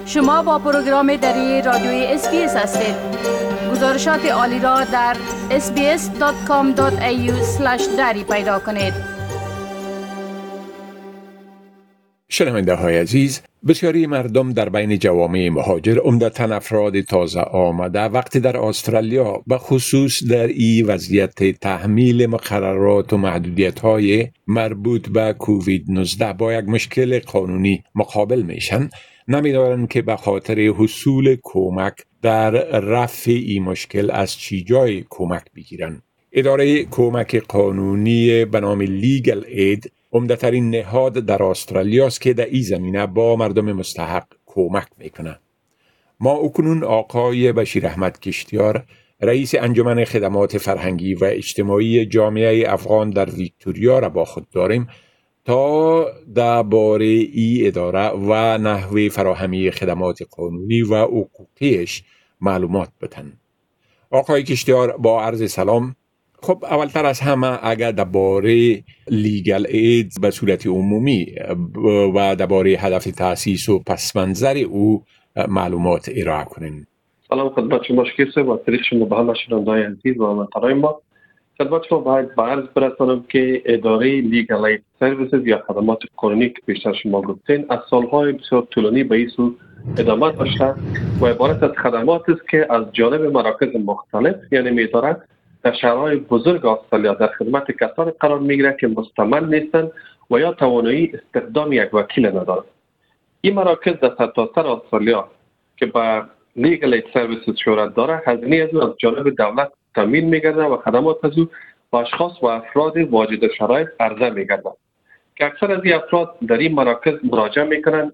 شما با پروگرام دری رادیوی اسپیس هستید. گزارشات عالی را در sbs.com.au/dari پیدا کنید. شنونده های عزیز، بسیاری مردم در بین جوامع مهاجر، عمدتاً افراد تازه آمده، وقتی در استرالیا به خصوص در این وضعیت تحمیل مقررات و محدودیت های مربوط به کووید 19 با یک مشکل قانونی مقابل میشن، نمیدانند که به خاطر حصول کمک در رفع این مشکل از چی جای کمک بگیرن. اداره کمک قانونی به نام لیگل اید عمده‌ترین نهاد در استرالیا است که در این زمینه با مردم مستحق کمک میکنه. ما اکنون آقای بشیر احمد کشتیار، رئیس انجمن خدمات فرهنگی و اجتماعی جامعه افغان در ویکتوریا را با خود داریم تا درباره این اداره و نحوه فراهمی خدمات قانونی و حقوقیش معلومات بدن. آقای کشتیار، با عرض سلام. خب اولتر از همه اگر درباره لیگل اید به صورت عمومی و درباره هدف تأسیس و پس منظر او معلومات ارائه کنین. سلام خدمت شما شکیسته و تاریخ شما به همه شنونده‌های عزیز و همکارای ما. خدمت شما باید به عرض برسانم که اداره لیگل اید سرویسز یا خدمات قانونی که پیشتر شما گفتین از سالهای بسیار طولانی به این سو ادامه داشته و عبارت از خدماتی است که از جانب مراکز مختلف یعنی می‌دارد در شهرهای بزرگ استرالیا در خدمت کسانی قرار میگیره که مستعمل نیستند و یا توانایی استخدام یک وکیل ندارند. این مراکز در سرتاسر استرالیا که به لیگل اید سرویسز شهرت داره، هزینه از جانب دولت تامین میگرده و خدمات از او به اشخاص و افراد واجد شرایط عرضه میگرده که اکثر از این افراد در این مراکز مراجعه میکنن.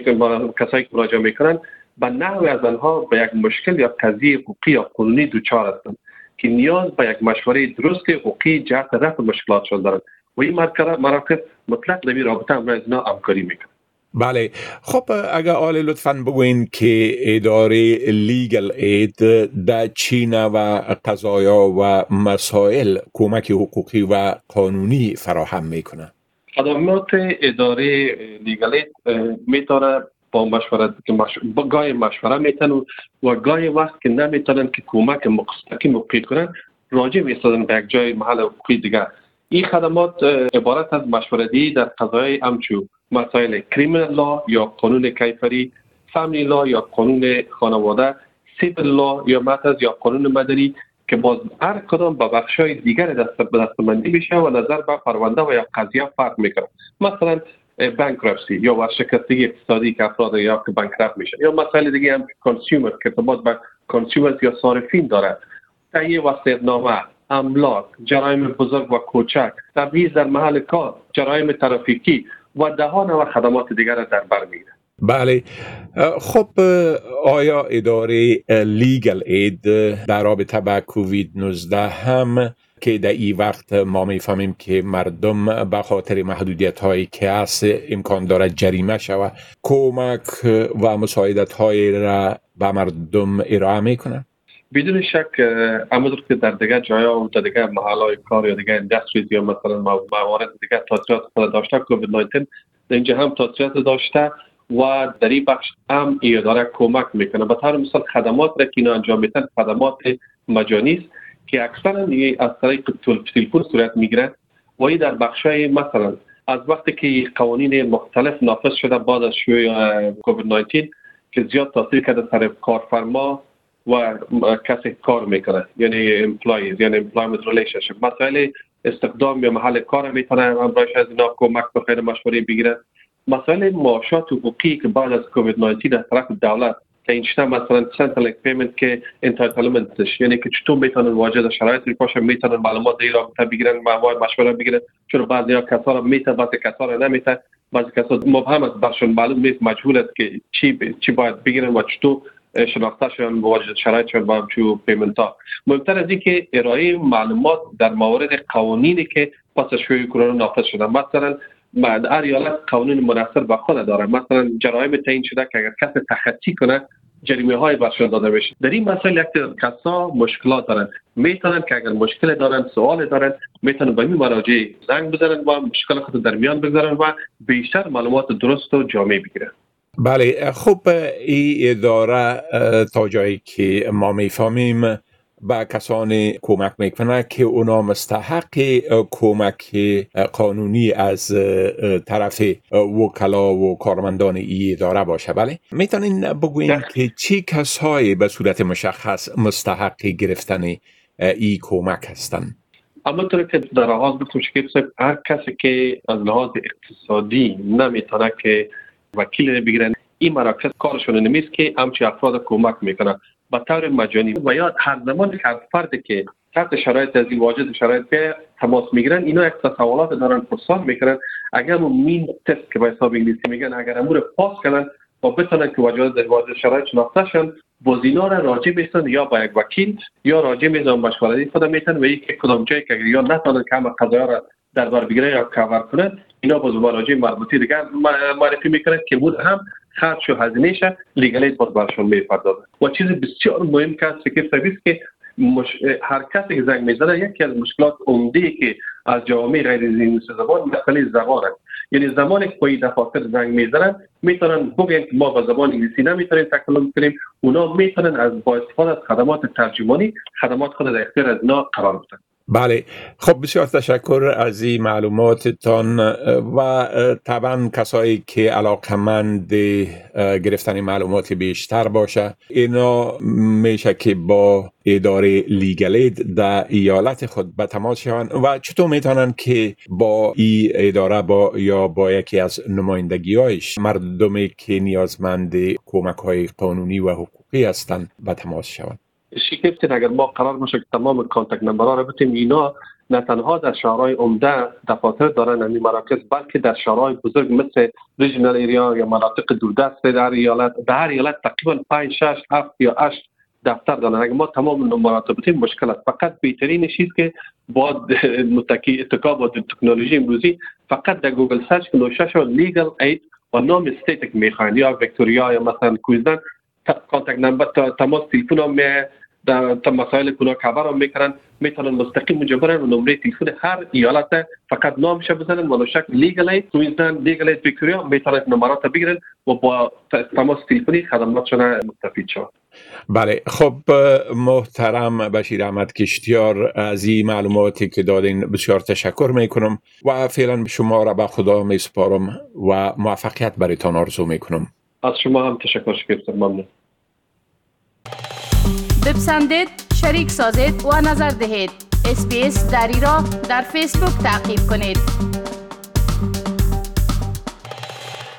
کسایی که مراجعه میکنن به نحو از آنها به یک مشکل یا قضیه حقوقی یا قانونی دچار هستند که نیاز به یک مشوره درست حقوقی جهت رفع مشکلاتشان دارند و این مراکز مطلق در این رابطه همراه از اینا همکاری میکنند. بله، خب اگر آل لطفاً بگوین که اداره لیگل اید در چی نوع قضایا و مسائل کمک حقوقی و قانونی فراهم میکنه؟ خدمات اداره لیگل اید میتونه با مشورت که گاهی مشوره میتن و گاهی وقت که نمیتونن که کمک مستقیم حقوقی کنن راجع میستادن به یک جای محل حقوقی دیگر. این خدمات عبارت از مشورتی در قضایای همچو مسائل کریمینال لا یا قانون کیفری، فامیلی لا یا قانون خانواده، سیویل لا یا یا قانون مدنی که باز هر کدام با بخشای دیگر دستمندی میشه و نظر به پرونده و یا قضیه فرق میکنه. مثلا بانکرپسی یا ورشکستگی اقتصادی که افراد یا که بانکرپت میشه، یا مسائل دیگه هم کانسیومر که ارتباط به کانسیومرز یا صارفین داره، تهیه وصیت‌نامه، املاک، جرایم بزرگ و کوچک، تبعیض در محل کار، جرایم ترافیکی و ده‌ها نوع خدمات دیگر در بر میگیره. بله، خب آیا اداره لیگل اید در رابطه با کووید 19 هم که در این وقت ما میفهمیم که مردم به خاطر محدودیت هایی که هست امکان داره جریمه شود، کمک و مساعدت هایی را به مردم ارائه میکنه؟ بدون شک همونطور که در دیگه جایا و در دیگه محلهای کار یا دیگه اندستریز یا مثلا موارد دیگه تاثیرات خود داشته، کووید 19 در اینجا هم تاثیرات داشته و در این بخش هم ای اداره کمک میکنه. به طور مثال خدمات را که اینا انجام میدن خدمات مجانی است که اکثرا از طریق تلفن صورت میگیره و این در بخشای مثلا از وقتی که قوانین مختلف نافذ شده بعد از شیوع کووید 19 که زیاد تاثیر کرده سر کارفرما و کسی کار میکنه یعنی امپلایز یعنی امپلایمنت ریلیشنشیپ، مسائل استخدام یا محل کار میتونه همراهش از اینا کمک بخیر مشوره بگیرن. مسائل معاشات حقوقی که بعد از کووید 19 از طرف دولت که اینجا مثلا سنترال پیمنت که انتایتلمنتش یعنی که چطور میتونن واجد شرایط باشه میتونن معلومات در رابطه بگیرن و مشوره بگیرن، چون بعضیا کسا را میته بعضی کسا را نمیته، بعضی کسا مبهم است برشون معلوم نیست مجهول است که چی باید بگیرن و چطور شناخته شدن واجد شرایط شدن با همچو پیمنت ها. مهمتر از این که ارائه معلومات در مورد قوانینی که پس از شیوع کرونا نافذ شدن، مثلا هر ایالت قانون منحصر به خود داره، مثلا جرایم تعیین شده که اگر کسی تخطی کنه جریمه های برشون داده بشه. در این مسائل یک کسا مشکلات دارن، میتونن که اگر مشکل دارن سوال دارن میتونن به این مراجع زنگ بزنن و مشکل خود در میان بگذارن و بیشتر معلومات درست و جامع بگیرن. بله، خب این اداره تا جایی که ما میفهمیم به کسانی کمک میکنه که اونا مستحق کمک قانونی از طرف وکلا و کارمندان این اداره باشه. بله، میتونین بگوین که چی کسایی به صورت مشخص مستحق گرفتن این کمک هستند؟ اما طور که در آغاز گفتم شکیب صاحب، هر کسی که از لحاظ اقتصادی نمیتونه که وکیل بگیرن، این مراکز کارشون نمیست که همچی افراد کمک میکنن به طور مجانی و یا هر زمان که فردی که تحت شرایط از این واجد شرایط به تماس میگیرن، اینا یک سوالات دارن پرسان میکنن. اگر مین تست که به حساب انگلیسی میگن، اگر امور پاس کنن و بتونن که واجد شرایط شناخته شن، باز اینا را راجع میستن یا با یک وکیل یا راجع میزن مشورتی خود میتن و یک کدام جایی که یا نتونن که همه قضایا را در بر بگیره یا کاور کنن، اینا باز مراجع مربوطی دیگر معرفی میکنن که بود هم خرج و هزینه‌اش لیگالیت باز برشون میپردازه. و چیز بسیار مهم که است که هر کسی که زنگ میزنه، یکی از مشکلات عمده‌ای که از جوامع غیر زیرنویس زبان مسئله زبان است. یعنی زمانی که پای دفاتر زنگ میزنن میتونن بگن که ما با زبان انگلیسی نمیتونیم تکلم کنیم، اونا میتونن از با استفاده از خدمات ترجمانی خدمات خود در اختیار از اینا قرار بدن. بله، خب بسیار تشکر از این معلوماتتان و طبعا کسایی که علاقمند گرفتن معلومات بیشتر باشه، اینا میشه که با اداره لیگالیت در ایالت خود به تماس شوند. و چطور میتونن که با این اداره یا با یکی از نمایندگی‌هایش مردمی که نیازمند کمک های قانونی و حقوقی هستند به تماس شوند؟ شکفتین اگر ما قرار باشه که تمام کانتاکت نمبرها رو بتیم، اینا نه تنها در شهرهای عمده دفاتر دارن این مراکز، بلکه در شهرهای بزرگ مثل ریجنال ایریا یا مناطق دوردست در هر ایالت تقریبا 5 6 7 یا 8 دفتر دارن. اگر ما تمام نمرات رو بتیم مشکل است. فقط بهترین چیز که با متکی اتکا با تکنولوژی امروزی فقط در گوگل سرچ کنوشش و لیگل اید و نام استیت که میخواین یا ویکتوریا یا مثلا کوینزلند، کانتاکت نمبر تماس تلفن هم در مسائل کنا کاور هم میکنن، میتونن مستقیم اونجا برن و نمره تلفن هر ایالت فقط نامش بزنن و شکل لیگل اید کوینزلند، لیگل اید ویکتوریا، میتونن نمرات بگیرن و با تماس تلفنی خدماتشون مستفید شوند. بله، خب محترم بشیر احمد کشتیار، از این معلوماتی که دادین بسیار تشکر میکنم و فعلا شما را به خدا میسپارم و موفقیت برایتان آرزو میکنم. از شما هم تشکر شکر، ممنون. بپسندید، شریک سازید و نظر دهید. SBS دری را در فیسبوک تعقیب کنید.